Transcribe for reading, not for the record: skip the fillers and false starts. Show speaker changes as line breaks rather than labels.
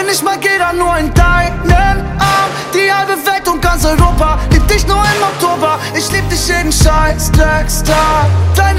nicht mag jeder nur in deinen Arm. Die halbe Welt und ganz Europa liebt dich nur im Oktober. Ich lieb dich jeden scheiß Dreckstag. Dein